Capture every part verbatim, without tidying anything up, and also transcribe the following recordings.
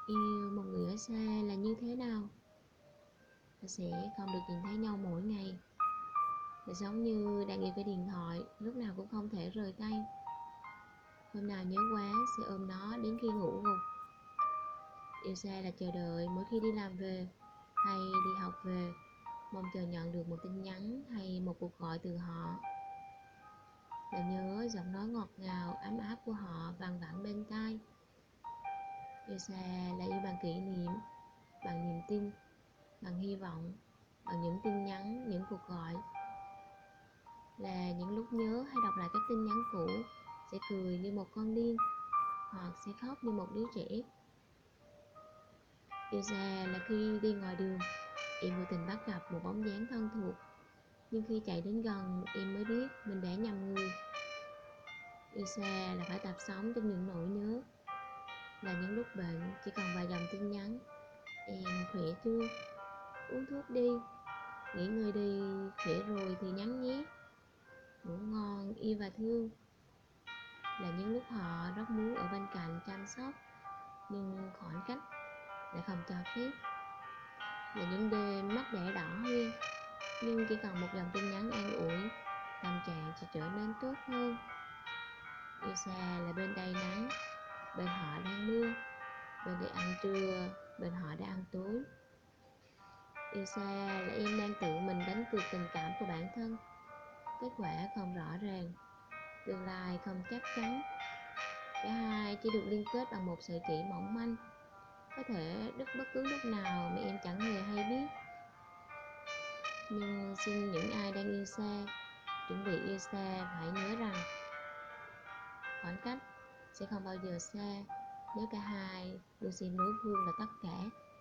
Yêu một người ở xa là như thế nào? Là sẽ không được nhìn thấy nhau mỗi ngày. Là giống như đang yêu cái điện thoại, lúc nào cũng không thể rời tay. Hôm nào nhớ quá sẽ ôm nó đến khi ngủ gục. Yêu xa là chờ đợi mỗi khi đi làm về hay đi học về, mong chờ nhận được một tin nhắn hay một cuộc gọi từ họ. Là nhớ giọng nói ngọt ngào, ấm áp của họ vang vẳng bên tai. Yêu xa là yêu bằng kỷ niệm, bằng niềm tin, bằng hy vọng, bằng những tin nhắn, những cuộc gọi. Là những lúc nhớ hay đọc lại các tin nhắn cũ, sẽ cười như một con điên, hoặc sẽ khóc như một đứa trẻ. Yêu xa là khi đi ngoài đường, em vô tình bắt gặp một bóng dáng thân thuộc, nhưng khi chạy đến gần em mới biết mình đã nhầm người. Yêu xa là phải tập sống trong những nỗi nhớ, là những lúc bệnh chỉ còn vài dòng tin nhắn: em khỏe chưa, uống thuốc đi, nghỉ ngơi đi, khỏe rồi thì nhắn nhé, ngủ ngon yêu và thương. Là những lúc họ rất muốn ở bên cạnh chăm sóc, nhưng khoảng cách lại không cho phép. Là những đêm mắt đẻ đỏ hơn, nhưng chỉ cần một dòng tin nhắn an ủi, tâm trạng sẽ trở nên tốt hơn. Yêu xa là bên đây nắng, bên họ đang mưa, bên đây ăn trưa, bên họ đã ăn tối. Yêu xa là em đang tự mình đánh cược tình cảm của bản thân, kết quả không rõ ràng, tương lai không chắc chắn. Cả hai chỉ được liên kết bằng một sợi chỉ mỏng manh, có thể đứt bất cứ lúc nào mà em chẳng hề hay biết. Nhưng xin những ai đang yêu xa, chuẩn bị yêu xa phải nhớ rằng khoảng cách sẽ không bao giờ xa nếu cả hai luôn xem đối phương là tất cả.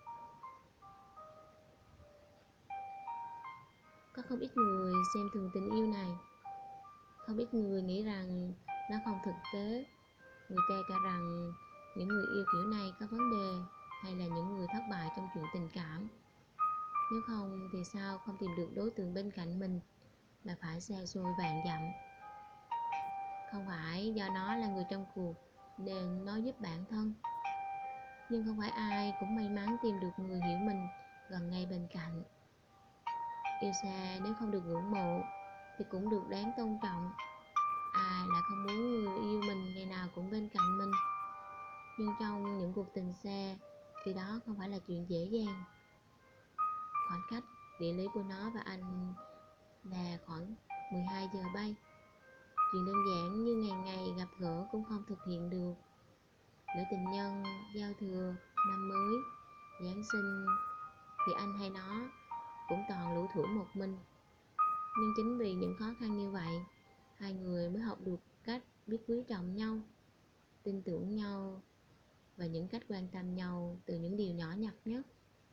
Có không ít người xem thường tình yêu này, không ít người nghĩ rằng nó không thực tế. Người ta cho rằng những người yêu kiểu này có vấn đề, hay là những người thất bại trong chuyện tình cảm. Nếu không thì sao không tìm được đối tượng bên cạnh mình mà phải xa xôi vạn dặm. Không phải do nó là người trong cuộc nên nó giúp bản thân, nhưng không phải ai cũng may mắn tìm được người hiểu mình gần ngay bên cạnh. Yêu xa nếu không được ngưỡng mộ thì cũng được đáng tôn trọng. Ai lại không muốn người yêu mình ngày nào cũng bên cạnh mình. Nhưng trong những cuộc tình xa thì đó không phải là chuyện dễ dàng. Khoảng cách địa lý của nó và anh là khoảng mười hai giờ bay. Chuyện đơn giản như ngày ngày gặp gỡ cũng không thực hiện được. Lễ tình nhân, giao thừa, năm mới, Giáng sinh thì anh hay nó cũng toàn lủi thủi một mình. Nhưng chính vì những khó khăn như vậy, hai người mới học được cách biết quý trọng nhau, tin tưởng nhau và những cách quan tâm nhau từ những điều nhỏ nhặt nhất.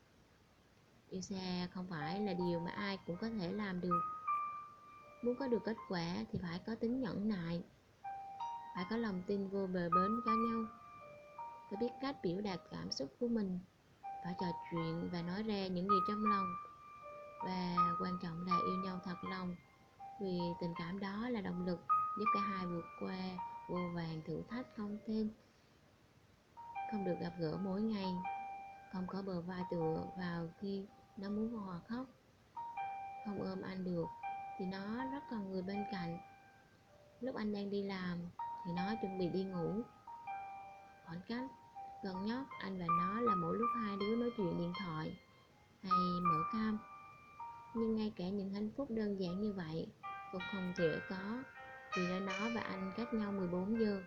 Yêu xa không phải là điều mà ai cũng có thể làm được. Muốn có được kết quả thì phải có tính nhẫn nại, phải có lòng tin vô bờ bến với nhau, phải biết cách biểu đạt cảm xúc của mình, phải trò chuyện và nói ra những gì trong lòng. Và quan trọng là yêu nhau thật lòng, vì tình cảm đó là động lực giúp cả hai vượt qua vô vàn thử thách không tên. Không được gặp gỡ mỗi ngày, không có bờ vai tựa vào khi nó muốn hòa khóc, không ôm anh được thì nó rất cần người bên cạnh. Lúc anh đang đi làm thì nó chuẩn bị đi ngủ. Khoảng cách gần nhất anh và nó là mỗi lúc hai đứa nói chuyện điện thoại hay mở cam. Nhưng ngay cả những hạnh phúc đơn giản như vậy cũng không thể có, vì nơi nó và anh cách nhau mười bốn giờ.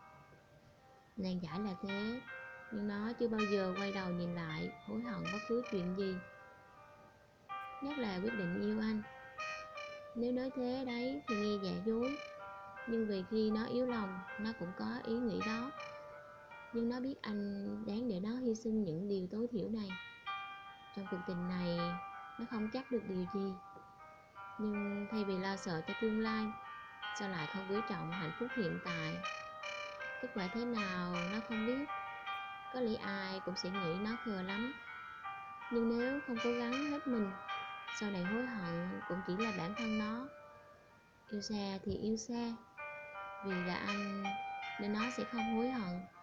Nan giải là thế, nhưng nó chưa bao giờ quay đầu nhìn lại hối hận bất cứ chuyện gì, nhất là quyết định yêu anh. Nếu nói thế đấy thì nghe giả dối, nhưng vì khi nó yếu lòng nó cũng có ý nghĩ đó. Nhưng nó biết anh đáng để nó hy sinh những điều tối thiểu này. Trong cuộc tình này nó không chắc được điều gì, nhưng thay vì lo sợ cho tương lai, sao lại không quý trọng hạnh phúc hiện tại. Kết quả thế nào nó không biết, có lẽ ai cũng sẽ nghĩ nó khờ lắm. Nhưng nếu không cố gắng hết mình, sau này hối hận cũng chỉ là bản thân nó. Yêu xa thì yêu xa, vì là anh nên nó sẽ không hối hận.